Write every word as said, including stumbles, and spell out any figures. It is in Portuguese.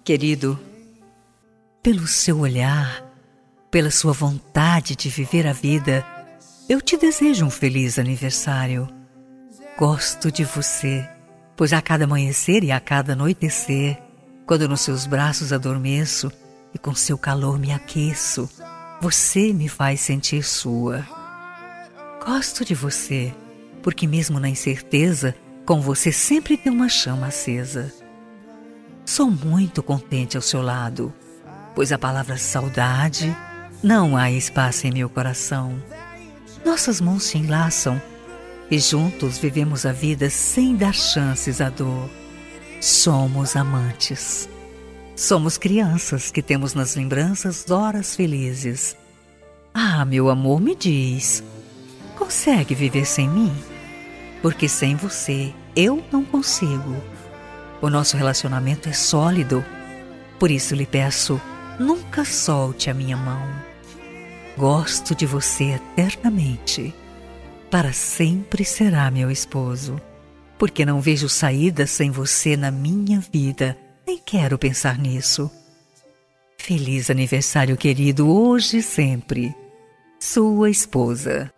Querido, pelo seu olhar, pela sua vontade de viver a vida, eu te desejo um feliz aniversário. Gosto de você, pois a cada amanhecer e a cada anoitecer, quando nos seus braços adormeço e com seu calor me aqueço, você me faz sentir sua. Gosto de você, porque mesmo na incerteza, com você sempre tem uma chama acesa. Sou muito contente ao seu lado, pois a palavra saudade não há espaço em meu coração. Nossas mãos se enlaçam e juntos vivemos a vida sem dar chances à dor. Somos amantes. Somos crianças que temos nas lembranças horas felizes. Ah, meu amor, me diz, consegue viver sem mim? Porque sem você eu não consigo. O nosso relacionamento é sólido, por isso lhe peço, nunca solte a minha mão. Gosto de você eternamente, para sempre será meu esposo, porque não vejo saída sem você na minha vida, nem quero pensar nisso. Feliz aniversário, querido, hoje e sempre. Sua esposa.